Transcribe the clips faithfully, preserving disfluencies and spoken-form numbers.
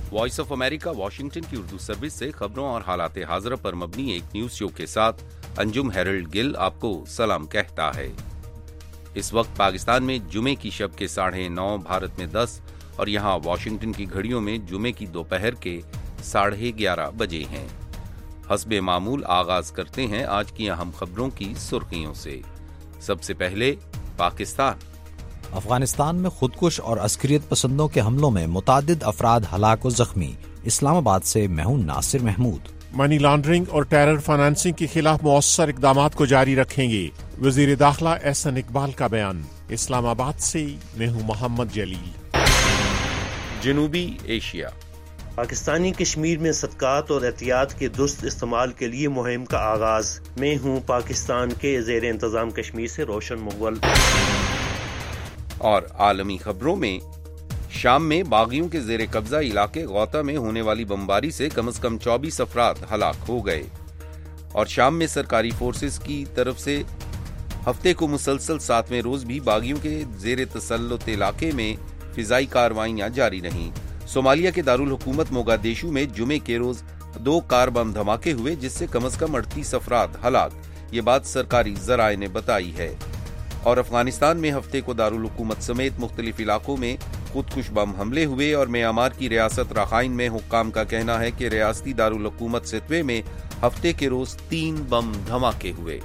Voice of America Washington کی Urdu service سے خبروں اور حالات حاضرہ پر مبنی ایک نیوز شو کے ساتھ انجم ہیرلڈ گل آپ کو سلام کہتا ہے۔ اس وقت پاکستان میں جمعے کی شب کے ساڑھے نو، بھارت میں دس اور یہاں واشنگٹن کی گھڑیوں میں جمعے کی دوپہر کے ساڑھے گیارہ بجے ہیں۔ حسب معمول آغاز کرتے ہیں آج کی اہم خبروں کی سرخیوں سے۔ سب سے پہلے پاکستان۔ افغانستان میں خودکش اور عسکریت پسندوں کے حملوں میں متعدد افراد ہلاک و زخمی۔ اسلام آباد سے میں ہوں ناصر محمود۔ منی لانڈرنگ اور ٹیرر فائنانسنگ کے خلاف مؤثر اقدامات کو جاری رکھیں گے، وزیر داخلہ احسن اقبال کا بیان۔ اسلام آباد سے میں ہوں محمد جلیل۔ جنوبی ایشیا۔ پاکستانی کشمیر میں صدقات اور احتیاط کے درست استعمال کے لیے مہم کا آغاز۔ میں ہوں پاکستان کے زیر انتظام کشمیر سے روشن مغل۔ اور عالمی خبروں میں شام میں باغیوں کے زیر قبضہ علاقے غوطہ میں ہونے والی بمباری سے کم از کم چوبیس افراد ہلاک ہو گئے، اور شام میں سرکاری فورسز کی طرف سے ہفتے کو مسلسل ساتویں روز بھی باغیوں کے زیر تسلط علاقے میں فضائی کارروائیاں جاری رہیں۔ صومالیہ کے دارالحکومت موگادیشو میں جمعے کے روز دو کار بم دھماکے ہوئے جس سے کم از کم اڑتیس افراد ہلاک، یہ بات سرکاری ذرائع نے بتائی ہے۔ اور افغانستان میں ہفتے کو دارالحکومت سمیت مختلف علاقوں میں خودکش بم حملے ہوئے، اور میانمار کی ریاست رخائن میں حکام کا کہنا ہے کہ ریاستی دارالحکومت ستوے میں ہفتے کے روز تین بم دھماکے ہوئے۔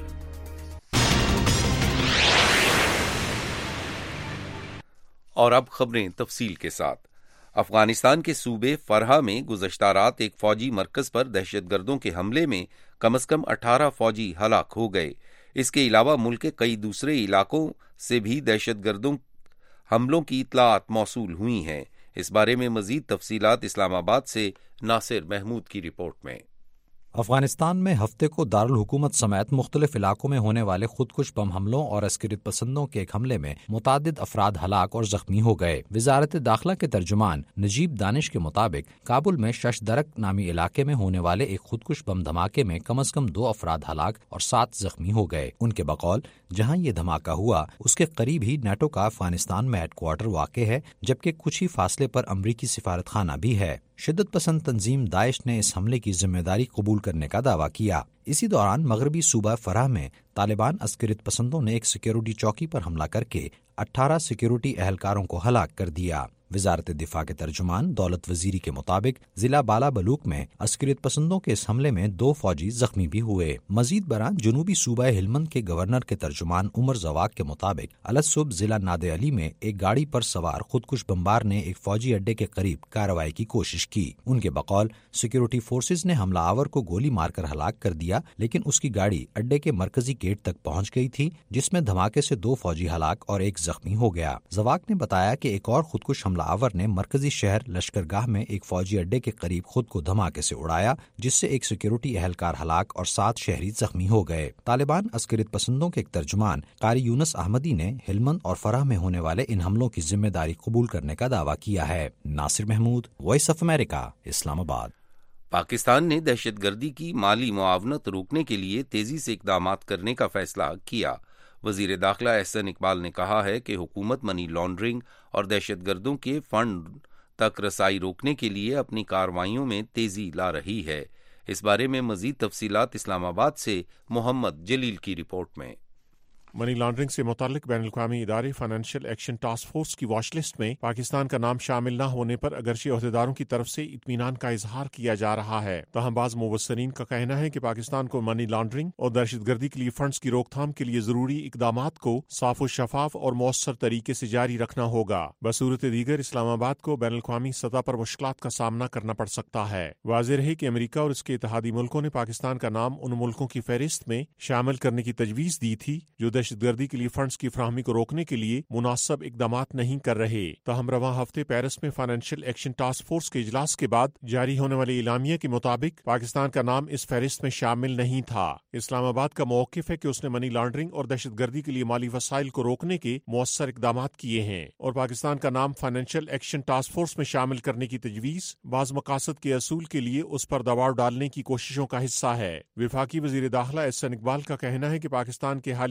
اور اب خبریں تفصیل کے ساتھ۔ افغانستان کے صوبے فرحہ میں گزشتہ رات ایک فوجی مرکز پر دہشت گردوں کے حملے میں کم از کم اٹھارہ فوجی ہلاک ہو گئے۔ اس کے علاوہ ملک کے کئی دوسرے علاقوں سے بھی دہشت گردوں حملوں کی اطلاعات موصول ہوئی ہیں۔ اس بارے میں مزید تفصیلات اسلام آباد سے ناصر محمود کی رپورٹ میں۔ افغانستان میں ہفتے کو دارالحکومت سمیت مختلف علاقوں میں ہونے والے خودکش بم حملوں اور عسکریت پسندوں کے ایک حملے میں متعدد افراد ہلاک اور زخمی ہو گئے۔ وزارت داخلہ کے ترجمان نجیب دانش کے مطابق کابل میں شش درک نامی علاقے میں ہونے والے ایک خودکش بم دھماکے میں کم از کم دو افراد ہلاک اور سات زخمی ہو گئے۔ ان کے بقول جہاں یہ دھماکہ ہوا اس کے قریب ہی نیٹو کا افغانستان میں ہیڈ کوارٹر واقع ہے، جبکہ کچھ ہی فاصلے پر امریکی سفارت خانہ بھی ہے۔ شدت پسند تنظیم داعش نے اس حملے کی ذمہ داری قبول کرنے کا دعویٰ کیا۔ اسی دوران مغربی صوبہ فرح میں طالبان عسکریت پسندوں نے ایک سیکیورٹی چوکی پر حملہ کر کے اٹھارہ سیکیورٹی اہلکاروں کو ہلاک کر دیا۔ وزارت دفاع کے ترجمان دولت وزیری کے مطابق ضلع بالا بلوک میں عسکریت پسندوں کے اس حملے میں دو فوجی زخمی بھی ہوئے۔ مزید برآں جنوبی صوبہ ہلمند کے گورنر کے ترجمان عمر زواق کے مطابق الصبح ضلع نادے علی میں ایک گاڑی پر سوار خودکش بمبار نے ایک فوجی اڈے کے قریب کارروائی کی کوشش کی۔ ان کے بقول سیکیورٹی فورسز نے حملہ آور کو گولی مار کر ہلاک کر دیا، لیکن اس کی گاڑی اڈے کے مرکزی گیٹ تک پہنچ گئی تھی، جس میں دھماکے سے دو فوجی ہلاک اور ایک زخمی ہو گیا۔ زواق نے بتایا کہ ایک اور خودکش حملہ آور نے مرکزی شہر لشکرگاہ میں ایک فوجی اڈے کے قریب خود کو دھماکے سے اڑایا، جس سے ایک سیکیورٹی اہلکار ہلاک اور سات شہری زخمی ہو گئے۔ طالبان عسکریت پسندوں کے ایک ترجمان قاری یونس احمدی نے ہلمند اور فرح میں ہونے والے ان حملوں کی ذمہ داری قبول کرنے کا دعویٰ کیا ہے۔ Nasir Mahmood, Voice of America, Islamabad. Pakistan نے دہشت گردی کی مالی معاونت روکنے کے لیے تیزی سے اقدامات کرنے کا فیصلہ کیا۔ وزیر داخلہ احسن اقبال نے کہا ہے کہ حکومت منی لانڈرنگ اور دہشت گردوں کے فنڈ تک رسائی روکنے کے لیے اپنی کارروائیوں میں تیزی لا رہی ہے۔ اس بارے میں مزید تفصیلات اسلام آباد سے محمد جلیل کی رپورٹ میں۔ منی لانڈرنگ سے متعلق بین الاقوامی ادارے فائنینشیل ایکشن ٹاسک فورس کی واچ لسٹ میں پاکستان کا نام شامل نہ ہونے پر اگرچہ عہدیداروں کی طرف سے اطمینان کا اظہار کیا جا رہا ہے، تاہم بعض مبصرین کا کہنا ہے کہ پاکستان کو منی لانڈرنگ اور دہشت گردی کے لیے فنڈز کی روک تھام کے لیے ضروری اقدامات کو صاف و شفاف اور مؤثر طریقے سے جاری رکھنا ہوگا۔ بصورت دیگر اسلام آباد کو بین الاقوامی سطح پر مشکلات کا سامنا کرنا پڑ سکتا ہے۔ واضح رہے کہ امریکہ اور اس کے اتحادی ملکوں نے پاکستان کا نام ان ملکوں کی فہرست میں شامل کرنے کی تجویز دی تھی جو دہشت گردی کے لیے فنڈز کی فراہمی کو روکنے کے لیے مناسب اقدامات نہیں کر رہے۔ تاہم رواں ہفتے پیرس میں فائنینشیل ایکشن ٹاسک فورس کے اجلاس کے بعد جاری ہونے والے اعلامیے کے مطابق پاکستان کا نام اس فہرست میں شامل نہیں تھا۔ اسلام آباد کا موقف ہے کہ اس نے منی لانڈرنگ اور دہشت گردی کے لیے مالی وسائل کو روکنے کے مؤثر اقدامات کیے ہیں، اور پاکستان کا نام فائنینشیل ایکشن ٹاسک فورس میں شامل کرنے کی تجویز بعض مقاصد کے اصول کے لیے اس پر دباؤ ڈالنے کی کوششوں کا حصہ ہے۔ وفاقی وزیر داخلہ احسن اقبال کا کہنا ہے کہ پاکستان کے حالیہ اقدام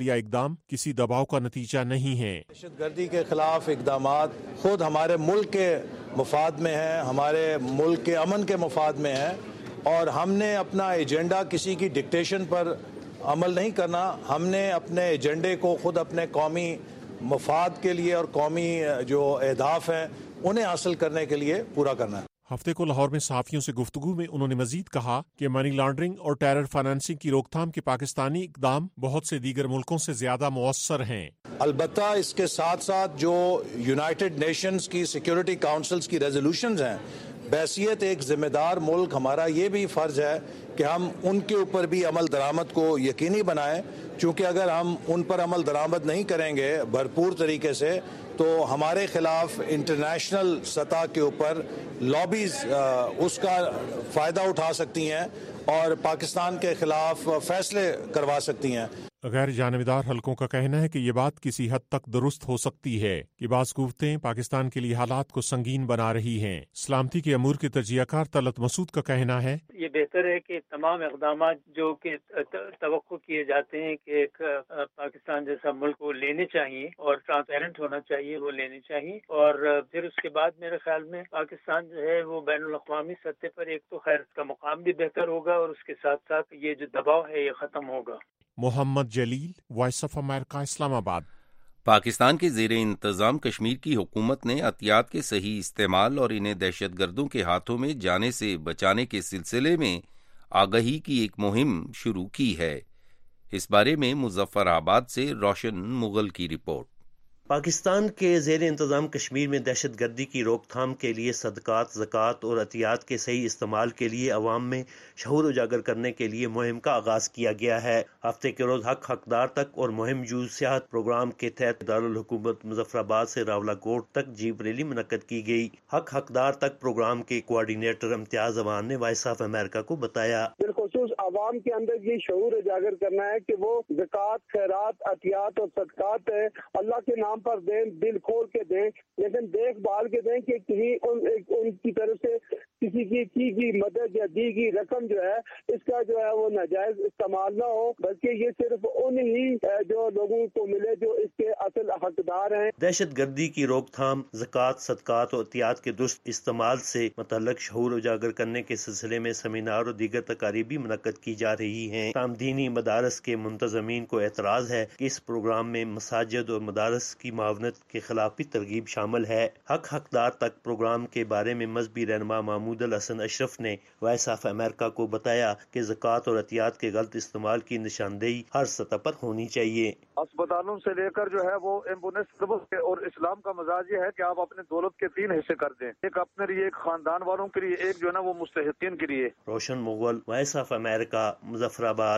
اقدام کسی دباؤ کا نتیجہ نہیں ہیں۔ دہشت گردی کے خلاف اقدامات خود ہمارے ملک کے مفاد میں ہیں، ہمارے ملک کے امن کے مفاد میں ہیں، اور ہم نے اپنا ایجنڈا کسی کی ڈکٹیشن پر عمل نہیں کرنا، ہم نے اپنے ایجنڈے کو خود اپنے قومی مفاد کے لیے اور قومی جو اہداف ہیں انہیں حاصل کرنے کے لیے پورا کرنا ہے۔ ہفتے کو لاہور میں صحافیوں سے گفتگو میں انہوں نے مزید کہا کہ منی لانڈرنگ اور ٹیرر فائنانسنگ کی روک تھام کے پاکستانی اقدام بہت سے دیگر ملکوں سے زیادہ مؤثر ہیں۔ البتہ اس کے ساتھ ساتھ جو یونائٹڈ نیشنز کی سیکیورٹی کاؤنسلز کی ریزولوشنز ہیں، بحیثیت ایک ذمہ دار ملک ہمارا یہ بھی فرض ہے کہ ہم ان کے اوپر بھی عمل درآمد کو یقینی بنائیں، چونکہ اگر ہم ان پر عمل درآمد نہیں کریں گے بھرپور طریقے سے تو ہمارے خلاف انٹرنیشنل سطح کے اوپر لابیز اس کا فائدہ اٹھا سکتی ہیں اور پاکستان کے خلاف فیصلے کروا سکتی ہیں۔ غیر جانبدار حلقوں کا کہنا ہے کہ یہ بات کسی حد تک درست ہو سکتی ہے کہ بعض قوتیں پاکستان کے لیے حالات کو سنگین بنا رہی ہیں۔ سلامتی کے امور کے تجزیہ کار طلعت مسعود کا کہنا ہے یہ بہتر ہے کہ تمام اقدامات جو کہ توقع کیے جاتے ہیں کہ ایک پاکستان جیسا ملک وہ لینے چاہیے اور ٹرانسپیرنٹ ہونا چاہیے، وہ لینے چاہیے، اور پھر اس کے بعد میرے خیال میں پاکستان جو ہے وہ بین الاقوامی سطح پر ایک تو خیر اس کا مقام بھی بہتر ہوگا اور اس کے ساتھ ساتھ یہ جو دباؤ ہے یہ ختم ہوگا۔ محمد جلیل، voice of America, Islamabad. Pakistan کے زیر انتظام کشمیر کی حکومت نے عطیات کے صحیح استعمال اور انہیں دہشت گردوں کے ہاتھوں میں جانے سے بچانے کے سلسلے میں آگہی کی ایک مہم شروع کی ہے۔ اس بارے میں مظفر آباد سے روشن مغل کی رپورٹ۔ پاکستان کے زیر انتظام کشمیر میں دہشت گردی کی روک تھام کے لیے صدقات، زکوٰۃ اور عطیات کے صحیح استعمال کے لیے عوام میں شعور اجاگر کرنے کے لیے مہم کا آغاز کیا گیا ہے۔ ہفتے کے روز حق حقدار تک اور مہم جو سیاحت پروگرام کے تحت دارالحکومت مظفر آباد سے راولہ کوٹ تک جیپ ریلی منعقد کی گئی۔ حق حقدار تک پروگرام کے کوآرڈینیٹر امتیاز اوان نے وائس آف امریکہ کو بتایا، بالخصوص عوام کے اندر یہ شعور اجاگر کرنا ہے کہ وہ زکوٰۃ، خیرات، عطیات اور صدقات اللہ کے نام پر دیں، دل کھول کے دیں، لیکن دیکھ بھال کے دیں کہ کہیں ان, ان کی طرف سے کسی کی کی کی مدد یا دی گئی رقم جو ہے اس کا جو ہے وہ ناجائز استعمال نہ ہو، بلکہ یہ صرف ان ہی جو لوگوں کو ملے جو اس کے اصل حقدار ہیں۔ دہشت گردی کی روک تھام، زکوٰۃ، صدقات اور عطیات کے درست استعمال سے متعلق شعور اجاگر کرنے کے سلسلے میں سیمینار اور دیگر تقاریب بھی منعقد کی جا رہی ہیں۔ تاہم دینی مدارس کے منتظمین کو اعتراض ہے کہ اس پروگرام میں مساجد اور مدارس کی معاونت کے خلاف بھی ترغیب شامل ہے۔ حق حقدار تک پروگرام کے بارے میں مذہبی رہنما محمود الحسن اشرف نے وائس آف امریکہ کو بتایا کہ زکوٰۃ اور عطیات کے غلط استعمال کی نشاندہی ہر سطح پر ہونی چاہیے۔ اسپتالوں سے لے کر جو ہے وہ ایمبولینس اور اسلام کا مزاج یہ ہے کہ آپ اپنے دولت کے تین حصے کر دیں، ایک اپنے لیے، ایک خاندان والوں کے لیے، ایک جو ہے نا وہ مستحقین کے لیے۔ Roshan Mughal, Voice of America, Muzaffarabad.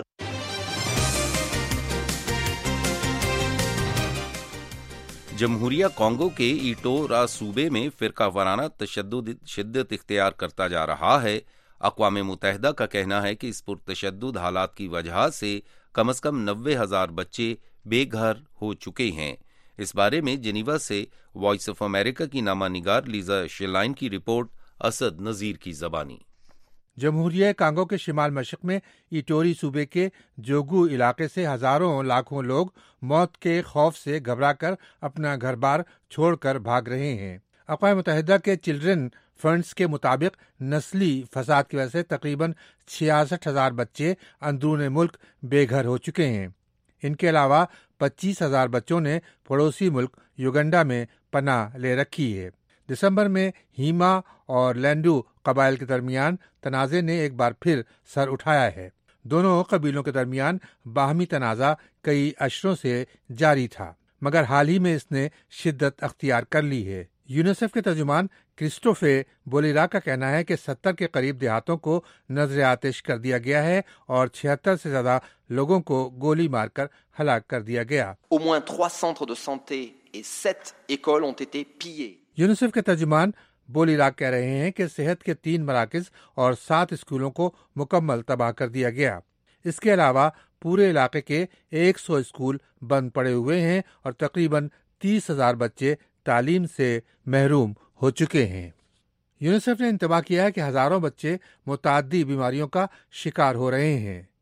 جمہوریہ کانگو کے ایٹورا صوبے میں فرقہ وارانہ تشدد شدت اختیار کرتا جا رہا ہے۔ اقوام متحدہ کا کہنا ہے کہ اس پرتشدد حالات کی وجہ سے کم از کم نوے ہزار بچے بے گھر ہو چکے ہیں۔ اس بارے میں جنیوا سے وائس آف امریکہ کی نامہ نگار لیزا شیلائن کی رپورٹ، اسد نذیر کی زبانی۔ جمہوریہ کانگو کے شمال مشرق میں ایٹوری صوبے کے جوگو علاقے سے ہزاروں لاکھوں لوگ موت کے خوف سے گھبرا کر اپنا گھر بار چھوڑ کر بھاگ رہے ہیں۔ اقوام متحدہ کے چلڈرن فنڈز کے مطابق نسلی فساد کی وجہ سے تقریباً چھیاسٹھ ہزار بچے اندرون ملک بے گھر ہو چکے ہیں۔ ان کے علاوہ پچیس ہزار بچوں نے پڑوسی ملک یوگنڈا میں پناہ لے رکھی ہے۔ دسمبر میں ہیما اور لینڈو قبائل کے درمیان تنازع نے ایک بار پھر سر اٹھایا ہے۔ دونوں قبیلوں کے درمیان باہمی تنازع کئی اشروں سے جاری تھا، مگر حال ہی میں اس نے شدت اختیار کر لی ہے۔ یونیسیف کے ترجمان کرسٹوفے بولیرا کا کہنا ہے کہ ستر کے قریب دیہاتوں کو نذر آتش کر دیا گیا ہے اور چھہتر سے زیادہ لوگوں کو گولی مار کر ہلاک کر دیا گیا۔ Au moins trois centres de santé et sept écoles ont été pillés. UNICEF کے ترجمان بولیرا کہہ رہے ہیں کہ صحت کے تین مراکز اور سات اسکولوں کو مکمل تباہ کر دیا گیا۔ اس کے علاوہ پورے علاقے کے ایک سو اسکول بند پڑے ہوئے ہیں اور تقریباً تیس ہزار بچے تعلیم سے محروم ہو چکے ہیں۔ یونیسیف نے انتباہ کیا ہے کہ ہزاروں بچے متعدی بیماریوں کا شکار ہو رہے ہیں۔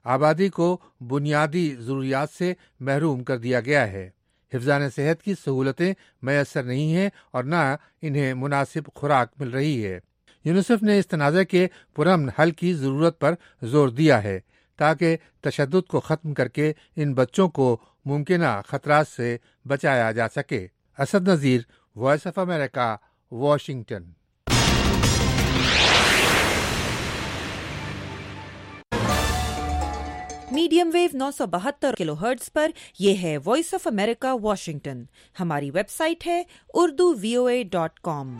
آبادی کو بنیادی ضروریات سے محروم کر دیا گیا ہے۔ حفظان صحت کی سہولتیں میسر نہیں ہیں اور نہ انہیں مناسب خوراک مل رہی ہے۔ یونیسیف نے اس تنازع کے پرامن حل کی ضرورت پر زور دیا ہے تاکہ تشدد کو ختم کر کے ان بچوں کو ممکنہ خطرات سے بچایا جا سکے۔ Asad Nazir, Voice of America, Washington. Medium wave نو سو بہتر کلو ہرٹز پر یہ ہے وائس آف امریکہ واشنگٹن۔ ہماری ویب سائٹ ہے اردو وی او اے ڈاٹ کام۔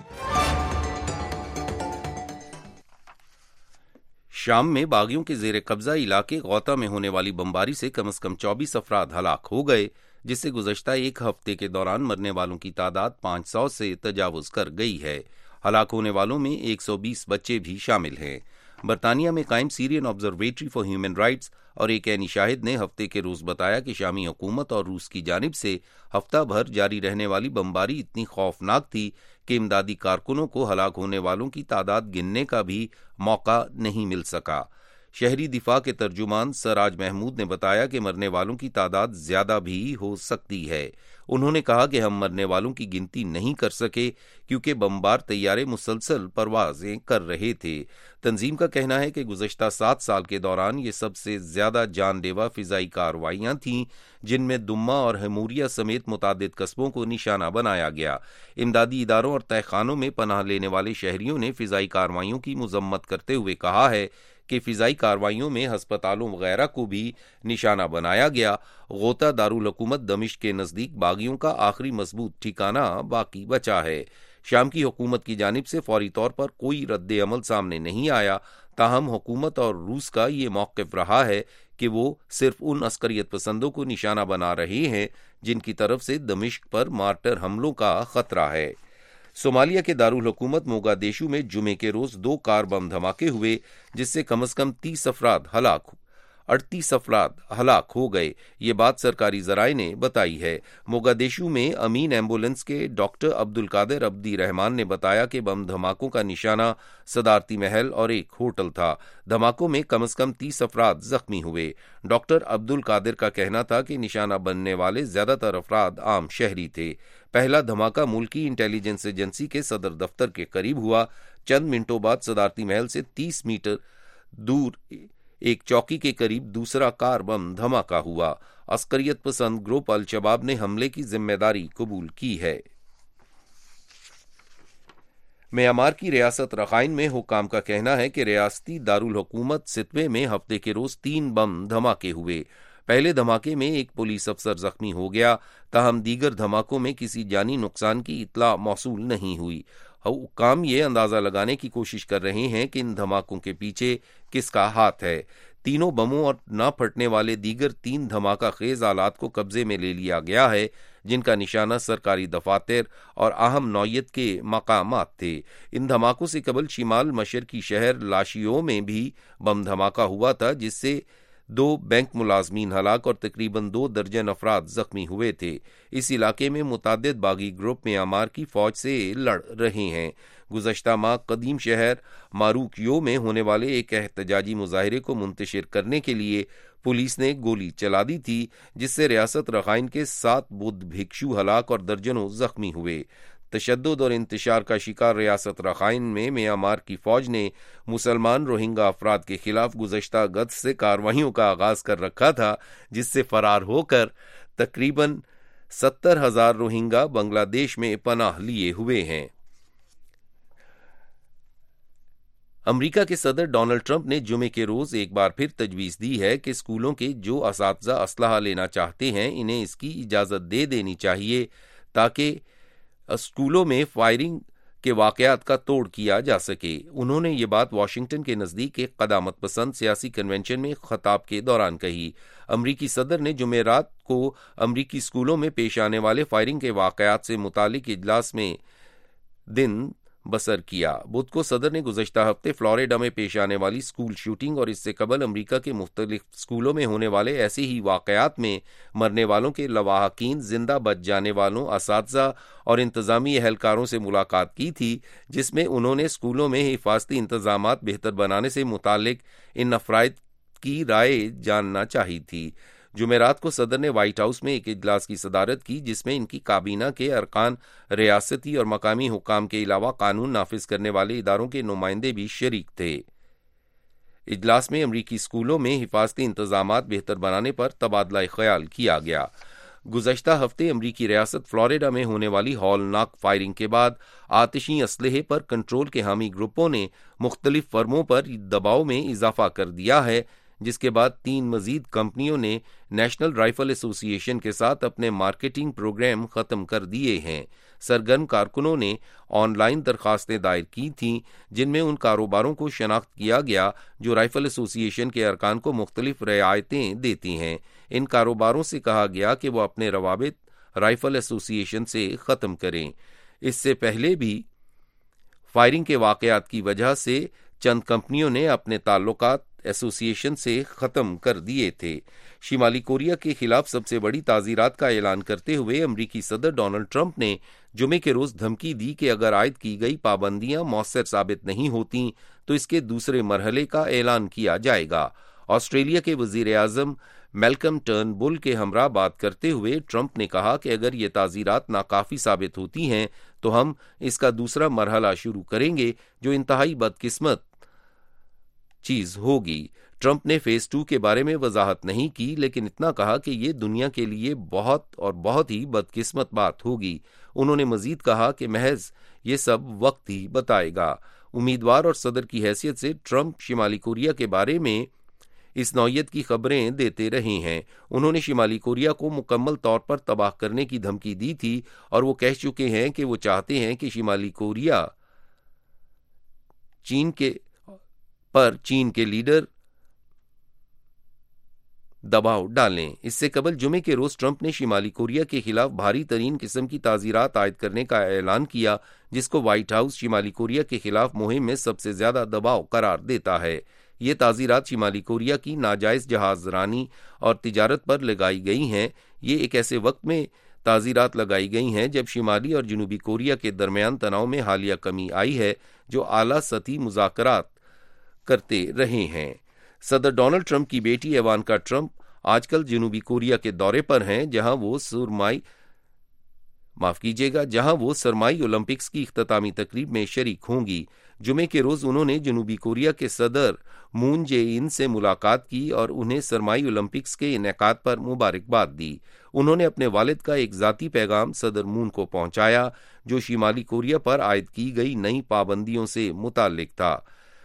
شام میں باغیوں کے زیر قبضہ علاقے غوطہ میں ہونے والی بمباری سے کم از کم چوبیس افراد ہلاک ہو گئے، جس سے گزشتہ ایک ہفتے کے دوران مرنے والوں کی تعداد پانچ سو سے تجاوز کر گئی ہے۔ ہلاک ہونے والوں میں ایک سو بیس بچے بھی شامل ہیں۔ برطانیہ میں قائم Syrian observatory for human rights اور ایک عینی شاہد نے ہفتے کے روز بتایا کہ شامی حکومت اور روس کی جانب سے ہفتہ بھر جاری رہنے والی بمباری اتنی خوفناک تھی کہ امدادی کارکنوں کو ہلاک ہونے والوں کی تعداد گننے کا بھی موقع نہیں مل سکا۔ شہری دفاع کے ترجمان سراج محمود نے بتایا کہ مرنے والوں کی تعداد زیادہ بھی ہو سکتی ہے۔ انہوں نے کہا کہ ہم مرنے والوں کی گنتی نہیں کر سکے کیونکہ بمبار طیارے مسلسل پروازیں کر رہے تھے۔ تنظیم کا کہنا ہے کہ گزشتہ سات سال کے دوران یہ سب سے زیادہ جان لیوا فضائی کارروائیاں تھیں جن میں دمہ اور ہموریا سمیت متعدد قصبوں کو نشانہ بنایا گیا۔ امدادی اداروں اور تہہ خانوں میں پناہ لینے والے شہریوں نے فضائی کارروائیوں کی مذمت کرتے ہوئے کہا ہے کہ فضائی کارروائیوں میں ہسپتالوں وغیرہ کو بھی نشانہ بنایا گیا۔ غوطہ دارالحکومت دمشق کے نزدیک باغیوں کا آخری مضبوط ٹھکانہ باقی بچا ہے۔ شام کی حکومت کی جانب سے فوری طور پر کوئی رد عمل سامنے نہیں آیا، تاہم حکومت اور روس کا یہ موقف رہا ہے کہ وہ صرف ان عسکریت پسندوں کو نشانہ بنا رہے ہیں جن کی طرف سے دمشق پر مارٹر حملوں کا خطرہ ہے۔ صومالیہ کے دارالحکومت موگادیشو میں جمعے کے روز دو کار بم دھماکے ہوئے جس سے کم از کم تیس افراد ہلاک اڑتیس افراد ہلاک ہو گئے، یہ بات سرکاری ذرائع نے بتائی ہے۔ موگادیشو میں امین ایمبولینس کے ڈاکٹر عبد القادر عبدی رحمان نے بتایا کہ بم دھماکوں کا نشانہ صدارتی محل اور ایک ہوٹل تھا۔ دھماکوں میں کم از کم تیس افراد زخمی ہوئے۔ ڈاکٹر عبد القادر کا کہنا تھا کہ نشانہ بننے والے زیادہ تر افراد عام شہری تھے۔ پہلا دھماکہ ملکی انٹیلیجنس ایجنسی کے صدر دفتر کے قریب ہوا۔ چند منٹوں بعد صدارتی محل سے تیس میٹر دور ایک چوکی کے قریب دوسرا کار بم دھماکہ ہوا۔ عسکریت پسند گروپ الشباب نے حملے کی ذمہ داری قبول کی ہے۔ میانمار کی ریاست رخائن میں حکام کا کہنا ہے کہ ریاستی دارالحکومت ستوے میں ہفتے کے روز تین بم دھماکے ہوئے۔ پہلے دھماکے میں ایک پولیس افسر زخمی ہو گیا، تاہم دیگر دھماکوں میں کسی جانی نقصان کی اطلاع موصول نہیں ہوئی۔ حکام یہ اندازہ لگانے کی کوشش کر رہے ہیں کہ ان دھماکوں کے پیچھے کس کا ہاتھ ہے۔ تینوں بموں اور نہ پھٹنے والے دیگر تین دھماکہ خیز آلات کو قبضے میں لے لیا گیا ہے جن کا نشانہ سرکاری دفاتر اور اہم نوعیت کے مقامات تھے۔ ان دھماکوں سے قبل شمال مشرقی شہر لاشیو میں بھی بم دھماکہ ہوا تھا جس سے دو بینک ملازمین ہلاک اور تقریباً دو درجن افراد زخمی ہوئے تھے۔ اس علاقے میں متعدد باغی گروپ میانمار کی فوج سے لڑ رہے ہیں۔ گزشتہ ماہ قدیم شہر ماروکیو میں ہونے والے ایک احتجاجی مظاہرے کو منتشر کرنے کے لیے پولیس نے گولی چلا دی تھی جس سے ریاست رخائن کے سات بدھ بھکشو ہلاک اور درجنوں زخمی ہوئے۔ تشدد اور انتشار کا شکار ریاست رخائن میں میانمار کی فوج نے مسلمان روہنگا افراد کے خلاف گزشتہ اگست سے کارروائیوں کا آغاز کر رکھا تھا جس سے فرار ہو کر تقریباً ستر ہزار روہنگا بنگلہ دیش میں پناہ لیے ہوئے ہیں۔ امریکہ کے صدر ڈونلڈ ٹرمپ نے جمعے کے روز ایک بار پھر تجویز دی ہے کہ اسکولوں کے جو اساتذہ اسلحہ لینا چاہتے ہیں انہیں اس کی اجازت دے دینی چاہیے تاکہ اسکولوں میں فائرنگ کے واقعات کا توڑ کیا جا سکے۔ انہوں نے یہ بات واشنگٹن کے نزدیک ایک قدامت پسند سیاسی کنونشن میں خطاب کے دوران کہی۔ امریکی صدر نے جمعرات کو امریکی اسکولوں میں پیش آنے والے فائرنگ کے واقعات سے متعلق اجلاس میں دن بسر کیا۔ بدھ کو صدر نے گزشتہ ہفتے فلوریڈا میں پیش آنے والی اسکول شوٹنگ اور اس سے قبل امریکہ کے مختلف اسکولوں میں ہونے والے ایسے ہی واقعات میں مرنے والوں کے لواحقین، زندہ بچ جانے والوں، اساتذہ اور انتظامی اہلکاروں سے ملاقات کی تھی، جس میں انہوں نے اسکولوں میں حفاظتی انتظامات بہتر بنانے سے متعلق ان افراد کی رائے جاننا چاہی تھی۔ جمعرات کو صدر نے وائٹ ہاؤس میں ایک اجلاس کی صدارت کی جس میں ان کی کابینہ کے ارکان، ریاستی اور مقامی حکام کے علاوہ قانون نافذ کرنے والے اداروں کے نمائندے بھی شریک تھے۔ اجلاس میں امریکی اسکولوں میں حفاظتی انتظامات بہتر بنانے پر تبادلہ خیال کیا گیا۔ گزشتہ ہفتے امریکی ریاست فلوریڈا میں ہونے والی ہولناک فائرنگ کے بعد آتشی اسلحے پر کنٹرول کے حامی گروپوں نے مختلف فرموں پر دباؤ میں اضافہ کر دیا ہے، جس کے بعد تین مزید کمپنیوں نے نیشنل رائفل ایسوسی ایشن کے ساتھ اپنے مارکیٹنگ پروگرام ختم کر دیے ہیں۔ سرگرم کارکنوں نے آن لائن درخواستیں دائر کی تھیں جن میں ان کاروباروں کو شناخت کیا گیا جو رائفل ایسوسی ایشن کے ارکان کو مختلف رعایتیں دیتی ہیں۔ ان کاروباروں سے کہا گیا کہ وہ اپنے روابط رائفل ایسوسی ایشن سے ختم کریں۔ اس سے پہلے بھی فائرنگ کے واقعات کی وجہ سے چند کمپنیوں نے اپنے تعلقات ایسوسی ایشن سے ختم کر دیے تھے۔ شمالی کوریا کے خلاف سب سے بڑی تعزیرات کا اعلان کرتے ہوئے امریکی صدر ڈونلڈ ٹرمپ نے جمعے کے روز دھمکی دی کہ اگر عائد کی گئی پابندیاں مؤثر ثابت نہیں ہوتیں تو اس کے دوسرے مرحلے کا اعلان کیا جائے گا۔ آسٹریلیا کے وزیر اعظم میلکم ٹرن بل کے ہمراہ بات کرتے ہوئے ٹرمپ نے کہا کہ اگر یہ تعزیرات ناکافی ثابت ہوتی ہیں تو ہم اس کا دوسرا مرحلہ شروع کریں گے جو انتہائی بدقسمت چیز ہوگی۔ ٹرمپ نے فیز ٹو کے بارے میں وضاحت نہیں کی لیکن اتنا کہا کہ یہ دنیا کے لیے بہت اور بہت ہی بدقسمت بات ہوگی۔ انہوں نے مزید کہا کہ محض یہ سب وقت ہی بتائے گا۔ امیدوار اور صدر کی حیثیت سے ٹرمپ شمالی کوریا کے بارے میں اس نوعیت کی خبریں دیتے رہے ہیں۔ انہوں نے شمالی کوریا کو مکمل طور پر تباہ کرنے کی دھمکی دی تھی اور وہ کہہ چکے ہیں کہ وہ چاہتے ہیں کہ شمالی کوریا چین کے پر چین کے لیڈر دباؤ ڈالیں۔ اس سے قبل جمعے کے روز ٹرمپ نے شمالی کوریا کے خلاف بھاری ترین قسم کی تعزیرات عائد کرنے کا اعلان کیا جس کو وائٹ ہاؤس شمالی کوریا کے خلاف مہم میں سب سے زیادہ دباؤ قرار دیتا ہے۔ یہ تعزیرات شمالی کوریا کی ناجائز جہاز رانی اور تجارت پر لگائی گئی ہیں۔ یہ ایک ایسے وقت میں تعزیرات لگائی گئی ہیں جب شمالی اور جنوبی کوریا کے درمیان تناؤ میں حالیہ کمی آئی ہے جو اعلیٰ سطحی مذاکرات کرتے رہے ہیں۔ صدر ڈونلڈ ٹرمپ کی بیٹی ایوانکا ٹرمپ آج کل جنوبی کوریا کے دورے پر ہیں جہاں وہ سرمائی معاف کیجیے گا جہاں وہ سرمائی اولمپکس کی اختتامی تقریب میں شریک ہوں گی۔ جمعے کے روز انہوں نے جنوبی کوریا کے صدر مون جے ان سے ملاقات کی اور انہیں سرمائی اولمپکس کے انعقاد پر مبارکباد دی۔ انہوں نے اپنے والد کا ایک ذاتی پیغام صدر مون کو پہنچایا جو شمالی کوریا پر عائد کی گئی نئی پابندیوں سے متعلق تھا۔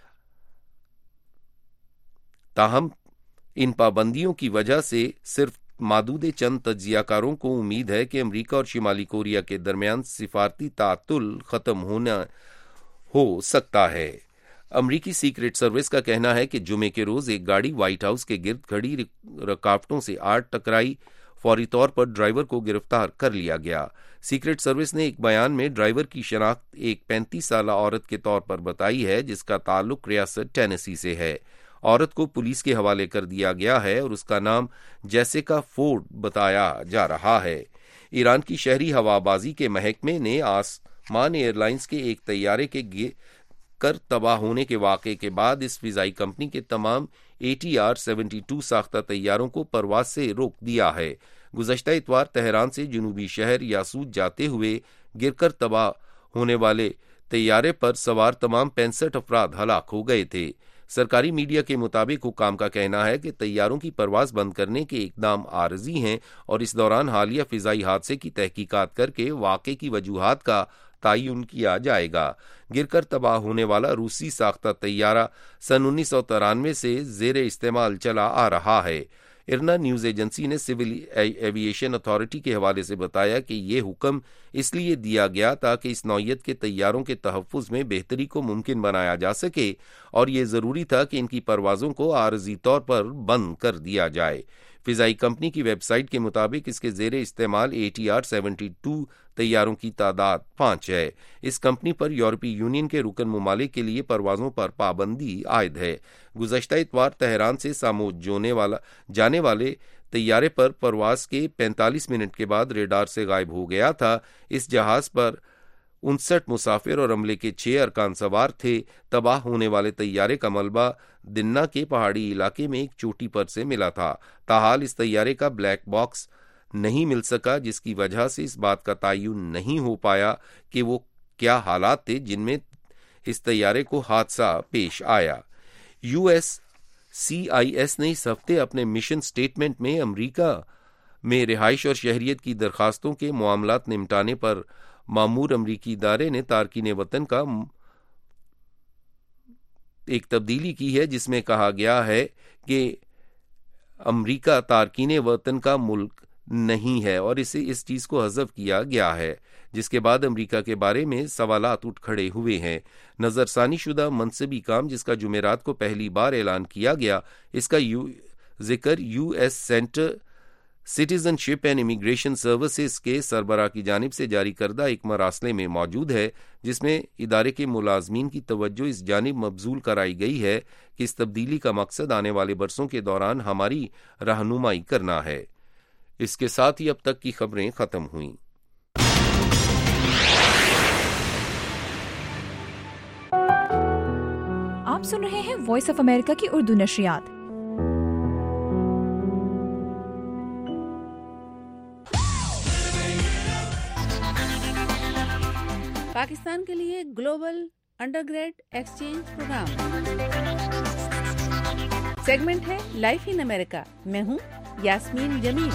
تاہم ان پابندیوں کی وجہ سے صرف محدود چند تجزیہ کاروں کو امید ہے کہ امریکہ اور شمالی کوریا کے درمیان سفارتی تعطل ختم ہونا ہو سکتا ہے۔ امریکی سیکرٹ سروس کا کہنا ہے کہ جمعے کے روز ایک گاڑی وائٹ ہاؤس کے گرد کھڑی رکاوٹوں سے آڑ ٹکرائی، فوری طور پر ڈرائیور کو گرفتار کر لیا گیا۔ سیکرٹ سروس نے ایک بیان میں ڈرائیور کی شناخت ایک پینتیس سالہ عورت کے طور پر بتائی ہے جس کا تعلق ریاست ٹینیسی سے ہے۔ عورت کو پولیس کے حوالے کر دیا گیا ہے اور اس کا نام جیسیکا فورڈ بتایا جا رہا ہے۔ ایران کی شہری ہوابازی کے محکمے نے آسمان ایئر لائنز کے ایک طیارے کے گر کر تباہ ہونے کے واقعے کے بعد اس فضائی کمپنی کے تمام A T R seventy two ساختہ طیاروں کو پرواز سے روک دیا ہے۔ گزشتہ اتوار تہران سے جنوبی شہر یاسوج جاتے ہوئے گر کر تباہ ہونے والے طیارے پر سوار تمام پینسٹھ افراد ہلاک ہو گئے تھے۔ سرکاری میڈیا کے مطابق حکام کا کہنا ہے کہ طیاروں کی پرواز بند کرنے کے اقدام عارضی ہیں اور اس دوران حالیہ فضائی حادثے کی تحقیقات کر کے واقعے کی وجوہات کا تعین کیا جائے گا۔ گر کر تباہ ہونے والا روسی ساختہ طیارہ سن انیس سو ترانوے سے زیر استعمال چلا آ رہا ہے۔ ارنا نیوز ایجنسی نے سول ایوییشن اتھارٹی کے حوالے سے بتایا کہ یہ حکم اس لیے دیا گیا تاکہ اس نوعیت کے طیاروں کے تحفظ میں بہتری کو ممکن بنایا جا سکے اور یہ ضروری تھا کہ ان کی پروازوں کو عارضی طور پر بند کر دیا جائے۔ فضائی کمپنی کی ویب سائٹ کے مطابق اس کے زیر استعمال A T R seventy two طیاروں کی تعداد پانچ ہے۔ اس کمپنی پر یورپی یونین کے رکن ممالک کے لیے پروازوں پر پابندی عائد ہے۔ گزشتہ اتوار تہران سے ساموج جونے والا جانے والے طیارے پر پرواز کے پینتالیس منٹ کے بعد ریڈار سے غائب ہو گیا تھا۔ اس جہاز پر उनसठ मुसाफिर और अमले के छह अरकान सवार थे। तबाह होने वाले तैयारे का मलबा दिन्ना के पहाड़ी इलाके में एक चोटी पर से मिला था। ताहाल इस तैयारे का ब्लैक बॉक्स नहीं मिल सका, जिसकी वजह से इस बात का तयन नहीं हो पाया कि वो क्या हालात थे जिनमें इस तैयारे को हादसा पेश आया। यूएस सी आई एस ने इस हफ्ते अपने मिशन स्टेटमेंट में अमरीका में रिहाइश और शहरियत की दरखास्तों के मामलात निपटाने पर मामूर अमरीकी इदारे ने तारकीन वतन का एक तब्दीली की है, जिसमें कहा गया है कि अमरीका तारकीन वतन का मुल्क नहीं है और इसे इस चीज को हज़फ किया गया है, जिसके बाद अमरीका के बारे में सवालात उठ खड़े हुए हैं। नजरसानी शुदा मनसबी काम, जिसका जुमेरात को पहली बार ऐलान किया गया, इसका यू जिक्र US center citizenship and immigration services के सरबराह की जानिब से जारी करदा एक मरासले में मौजूद है, जिसमें इदारे के मुलाजमीन की तवज्जो इस जानिब मबजूल कराई गई है कि इस तब्दीली का मकसद आने वाले बरसों के दौरान हमारी रहनुमाई करना है। इसके साथ ही अब तक की खबरें खत्म हुईं। आप सुन रहे हैं वॉइस ऑफ अमेरिका की उर्दू नशरियात। पाकिस्तान के लिए global undergrad exchange program segment है लाइफ इन अमेरिका। मैं हूं यास्मीन जमील।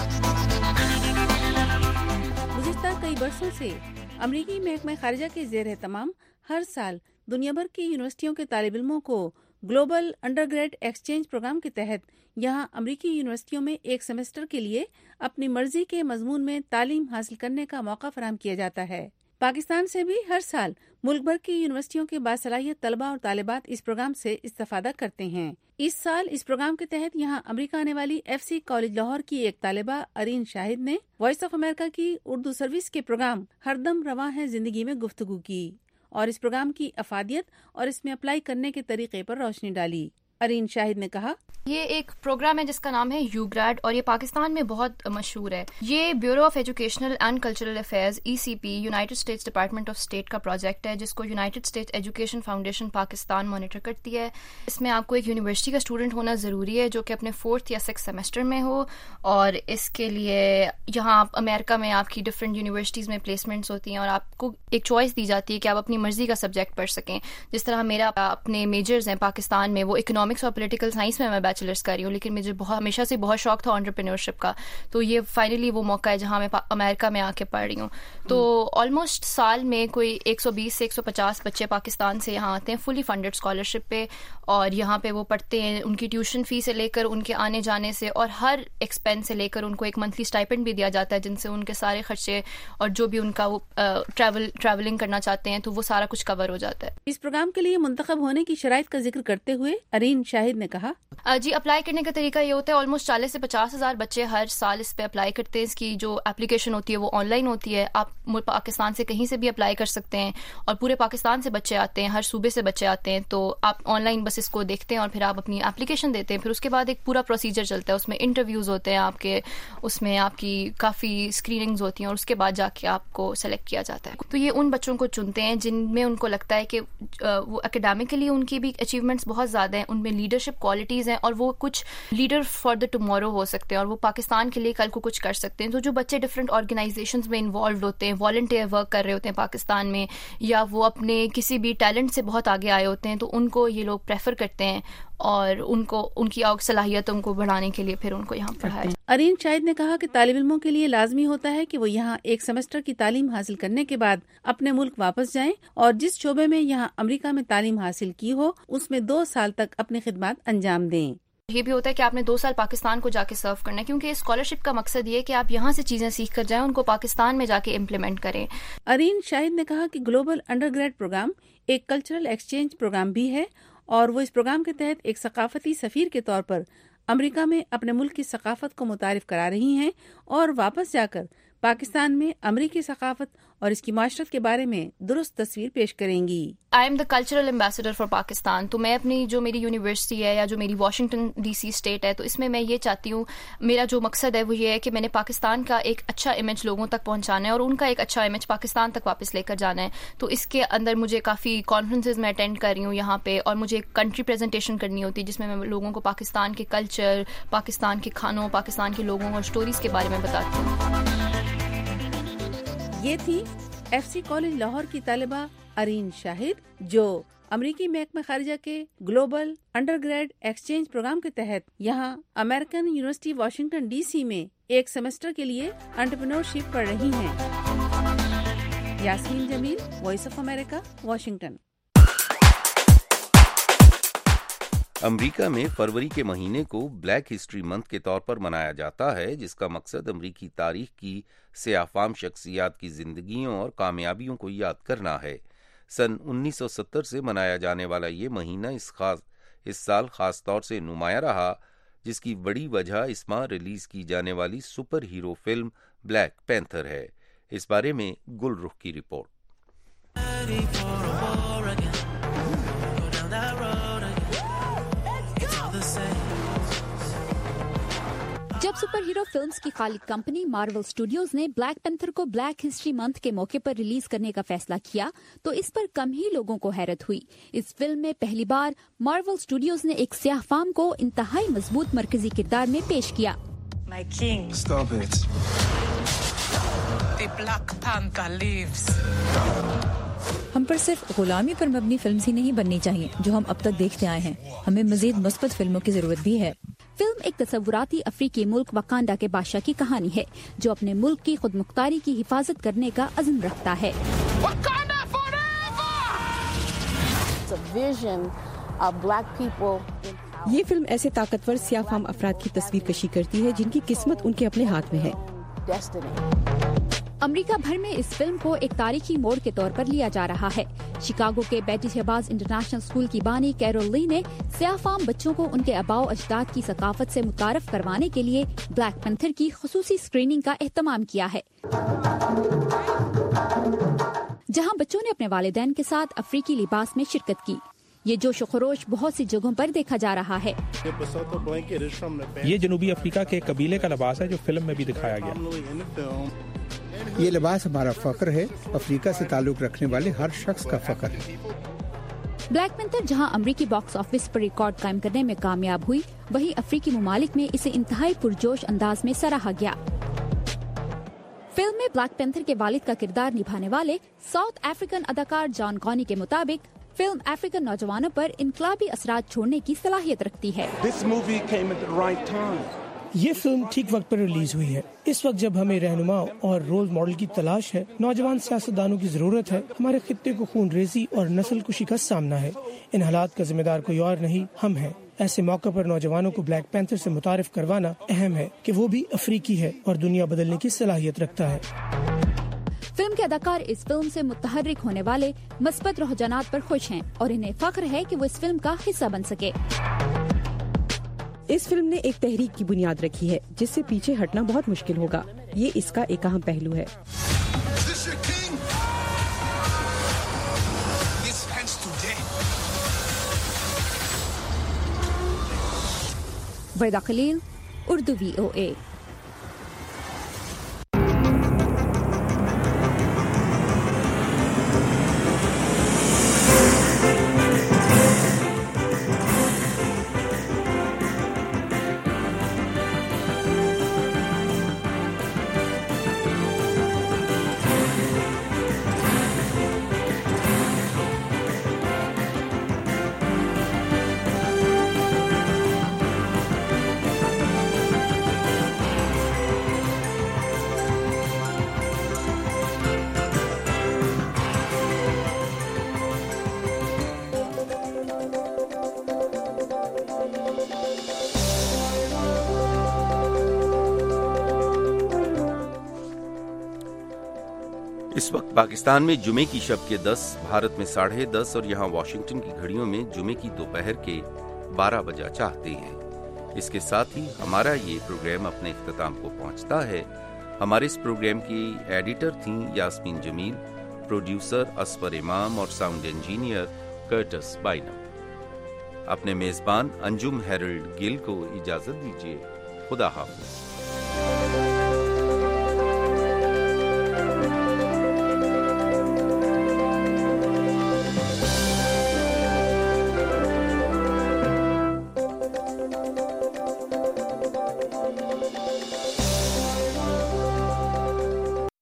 गुज़िश्ता कई बरसों से अमरीकी महकमा खारिजा के ज़ेर तमाम हर साल दुनिया भर की यूनिवर्सिटियों के तालिब इल्मों को ग्लोबल अंडरग्रेड एक्सचेंज प्रोग्राम के तहत यहाँ अमरीकी यूनिवर्सिटियों में एक सेमेस्टर के लिए अपनी मर्जी के मजमून में तालीम हासिल करने का मौका फराहम किया जाता है। पाकिस्तान से भी हर साल मुल्क भर की यूनिवर्सिटियों के बासलाहियत तलबा और तालिबात इस प्रोग्राम से इस्तेफादा करते हैं। इस साल इस प्रोग्राम के तहत यहाँ अमेरिका आने वाली एफ सी कॉलेज लाहौर की एक तालिबा अरीन शाहिद ने वॉइस ऑफ अमेरिका की उर्दू सर्विस के प्रोग्राम हरदम रवां है जिंदगी में गुफ्तगू की और इस प्रोग्राम की अफादियत और इसमें अप्लाई करने के तरीके पर रोशनी डाली। अरीन शाहिद ने कहा, ये एक प्रोग्राम है जिसका नाम है यू ग्रेड और ये पाकिस्तान में बहुत मशहूर है। ये bureau of educational and cultural affairs E C P United States department of state का प्रोजेक्ट है, जिसको United States education foundation Pakistan monitor करती है। इसमें आपको एक यूनिवर्सिटी का स्टूडेंट होना ज़रूरी है जो कि अपने फोर्थ या सिक्स सेमेस्टर में हो, और इसके लिए यहाँ आप अमेरिका में आपकी डिफरेंट यूनिवर्सिटीज़ में प्लेसमेंट्स होती हैं और आपको एक चॉइस दी जाती है कि आप अपनी मर्जी का सब्जेक्ट पढ़ सकें। जिस तरह मेरा अपने मेजर्स हैं पाकिस्तान में, वो इकोनॉमिक्स और पॉलिटिकल साइंस में मैं बैचलर्स कर रही हूँ, लेकिन मुझे बहुत हमेशा से बहुत शौक था एंटरप्रेन्योरशिप का, तो ये फाइनली वो मौका है जहाँ मैं अमेरिका में आके पढ़ रही हूँ। तो ऑलमोस्ट साल में कोई एक सौ बीस से एक सौ पचास बच्चे पाकिस्तान से यहाँ आते हैं फुली फंडेड स्कॉलरशिप पे, और यहाँ पे वो पढ़ते हैं। उनकी ट्यूशन फी से लेकर उनके आने जाने से और हर एक्सपेंस से लेकर उनको एक मंथली स्टाइपेंड भी दिया जाता है, जिनसे उनके सारे खर्चे और जो भी उनका वो ट्रैवल ट्रैवलिंग करना चाहते हैं तो वो सारा कुछ कवर हो जाता है। इस प्रोग्राम के लिए मुंतखब होने की शराइत का जिक्र करते हुए अरीन शाहिद ने कहा, जी अप्लाई करने का तरीका ये होता है, ऑलमोस्ट चालीस से पचास हजार बच्चे हर साल इस पे अप्लाई करते हैं। इसकी जो एप्लीकेशन होती है वो ऑनलाइन होती है, आप पाकिस्तान से कहीं से भी अप्लाई कर सकते हैं और पूरे पाकिस्तान से बच्चे आते हैं, हर सूबे से बच्चे आते हैं। तो आप ऑनलाइन बस इसको देखते हैं और फिर आप अपनी एप्लीकेशन देते हैं। फिर उसके बाद एक पूरा प्रोसीजर चलता है, उसमें इंटरव्यूज होते हैं आपके, उसमें आपकी काफ़ी स्क्रीनिंग्स होती हैं और उसके बाद जाके आपको सेलेक्ट किया जाता है। तो ये उन बच्चों को चुनते हैं जिनमें उनको लगता है कि वो एकेडमिकली उनकी भी अचीवमेंट्स बहुत ज़्यादा हैं, उनमें लीडरशिप क्वालिटीज़ हैं और वो कुछ लीडर फॉर द टुमारो हो सकते हैं और वो पाकिस्तान के लिए कल को कुछ कर सकते हैं। तो जो बच्चे डिफरेंट ऑर्गेनाइजेशंस में इन्वॉल्व होते हैं, वॉलंटियर वर्क कर रहे होते हैं पाकिस्तान में, या वो अपने किसी भी टैलेंट से बहुत आगे आए होते हैं, तो उनको ये लोग प्रेफर करते हैं और उनको उनकी सलाहियतों को बढ़ाने के लिए फिर उनको यहाँ पढ़ाया। अरीन शाहिद ने कहा कि तालिब इल्मों के लिए लाजमी होता है कि वो यहाँ एक सेमेस्टर की तालीम हासिल करने के बाद अपने मुल्क वापस जाएं और जिस शोबे में यहाँ अमेरिका में तालीम हासिल की हो उसमें दो साल तक अपनी खिदमत अंजाम दें। ये भी होता है कि आपने दो साल पाकिस्तान को जाके सर्व करना है, क्योंकि स्कॉलरशिप का मकसद ये है कि आप यहाँ से चीजें सीख कर जाएं, उनको पाकिस्तान में जाके इम्प्लीमेंट करें। अरीन शाहिद ने कहा कि ग्लोबल अंडरग्रेड प्रोग्राम एक कल्चरल एक्सचेंज प्रोग्राम भी है और वो इस प्रोग्राम के तहत एक सकाफती सफीर के तौर पर अमेरिका में अपने मुल्क की सकाफत को मुतारिफ करा रही हैं और वापस जाकर پاکستان میں امریکی ثقافت اور اس کی معاشرت کے بارے میں درست تصویر پیش کریں گی۔ I am the cultural ambassador for Pakistan, تو میں اپنی جو میری یونیورسٹی ہے یا جو میری واشنگٹن ڈی سی اسٹیٹ ہے، تو اس میں میں یہ چاہتی ہوں، میرا جو مقصد ہے وہ یہ ہے کہ میں نے پاکستان کا ایک اچھا امیج لوگوں تک پہنچانا ہے اور ان کا ایک اچھا امیج پاکستان تک واپس لے کر جانا ہے۔ تو اس کے اندر مجھے کافی کانفرنسز میں اٹینڈ کر رہی ہوں یہاں پہ، اور مجھے ایک کنٹری پریزنٹیشن کرنی ہوتی ہے جس میں میں لوگوں کو پاکستان کے کلچر، پاکستان کے کھانوں، پاکستان کے لوگوں اور اسٹوریز کے بارے میں بتاتی ہوں۔ یہ تھی ایف سی کالج لاہور کی طالبہ ارین شاہد، جو امریکی محکمہ خارجہ کے global undergrad exchange program کے تحت یہاں American university Washington D C میں ایک سیمسٹر کے لیے انٹرپرینورشپ پڑھ رہی ہیں۔ Yasmeen Jameel, Voice of America, Washington. امریکہ میں فروری کے مہینے کو بلیک ہسٹری منتھ کے طور پر منایا جاتا ہے، جس کا مقصد امریکی تاریخ کی سیاہ فام شخصیات کی زندگیوں اور کامیابیوں کو یاد کرنا ہے۔ سن انیس سو ستر سے منایا جانے والا یہ مہینہ اس خاص اس سال خاص طور سے نمایاں رہا، جس کی بڑی وجہ اس ماہ ریلیز کی جانے والی superhero film Black Panther ہے۔ اس بارے میں گل رخ کی رپورٹ۔ جب سپر ہیرو فلمز کی خالد کمپنی مارول اسٹوڈیوز نے بلیک پینتھر کو بلیک ہسٹری منتھ کے موقع پر ریلیز کرنے کا فیصلہ کیا تو اس پر کم ہی لوگوں کو حیرت ہوئی۔ اس فلم میں پہلی بار مارول اسٹوڈیوز نے ایک سیاہ فام کو انتہائی مضبوط مرکزی کردار میں پیش کیا۔ My king. Stop it. The Black Panther lives. ہم پر صرف غلامی پر مبنی فلمز ہی نہیں بننی چاہیے جو ہم اب تک دیکھتے آئے ہیں، ہمیں مزید مثبت فلموں کی ضرورت بھی ہے۔ فلم ایک تصوراتی افریقی ملک وکانڈا کے بادشاہ کی کہانی ہے جو اپنے ملک کی خود مختاری کی حفاظت کرنے کا عزم رکھتا ہے۔ Wakanda forever! It's a vision of black people. یہ فلم ایسے طاقتور سیاہ فام افراد کی تصویر کشی کرتی ہے جن کی قسمت ان کے اپنے ہاتھ میں ہے۔ امریکہ بھر میں اس فلم کو ایک تاریخی موڑ کے طور پر لیا جا رہا ہے۔ شکاگو کے بیٹی شہباز انٹرنیشنل اسکول کی بانی کیرول لی نے سیاہ فام بچوں کو ان کے آباء و اجداد کی ثقافت سے متعارف کروانے کے لیے بلیک پینتھر کی خصوصی اسکریننگ کا اہتمام کیا ہے، جہاں بچوں نے اپنے والدین کے ساتھ افریقی لباس میں شرکت کی۔ یہ جوش و خروش بہت سی جگہوں پر دیکھا جا رہا ہے۔ یہ جنوبی افریقہ کے قبیلے کا لباس ہے جو فلم میں بھی دکھایا گیا۔ یہ لباس ہمارا فخر ہے، افریقہ سے تعلق رکھنے والے ہر شخص کا فخر ہے۔ بلیک پینتھر جہاں امریکی باکس آفس پر ریکارڈ قائم کرنے میں کامیاب ہوئی، وہیں افریقی ممالک میں اسے انتہائی پرجوش انداز میں سراہا گیا۔ فلم میں بلیک پینتھر کے والد کا کردار نبھانے والے ساؤتھ افریقن اداکار جان کونی کے مطابق فلم افریقن نوجوانوں پر انقلابی اثرات چھوڑنے کی صلاحیت رکھتی ہے۔ یہ فلم ٹھیک وقت پر ریلیز ہوئی ہے، اس وقت جب ہمیں رہنما اور رول ماڈل کی تلاش ہے۔ نوجوان سیاستدانوں کی ضرورت ہے۔ ہمارے خطے کو خون ریزی اور نسل کشی کا سامنا ہے۔ ان حالات کا ذمہ دار کوئی اور نہیں، ہم ہیں۔ ایسے موقع پر نوجوانوں کو بلیک پینتھر سے متعارف کروانا اہم ہے کہ وہ بھی افریقی ہے اور دنیا بدلنے کی صلاحیت رکھتا ہے۔ فلم کے اداکار اس فلم سے متحرک ہونے والے مثبت رجحانات پر خوش ہیں اور انہیں فخر ہے کہ وہ اس فلم کا حصہ بن سکے۔ اس فلم نے ایک تحریک کی بنیاد رکھی ہے جس سے پیچھے ہٹنا بہت مشکل ہوگا۔ یہ اس کا ایک اہم پہلو ہے۔ وحدہ خلیل، اردو وی او اے۔ اس وقت پاکستان میں جمعے کی شب کے دس، بھارت میں ساڑھے دس اور یہاں واشنگٹن کی گھڑیوں میں جمعے کی دوپہر کے بارہ بجا چاہتے ہیں۔ اس کے ساتھ ہی ہمارا یہ پروگرام اپنے اختتام کو پہنچتا ہے۔ ہمارے اس پروگرام کی ایڈیٹر تھیں یاسمین جمیل، پروڈیوسر اسفر امام اور ساؤنڈ انجینئر کرٹس بائنم۔ اپنے میزبان انجم ہیرلڈ گل کو اجازت دیجیے۔ خدا حافظ۔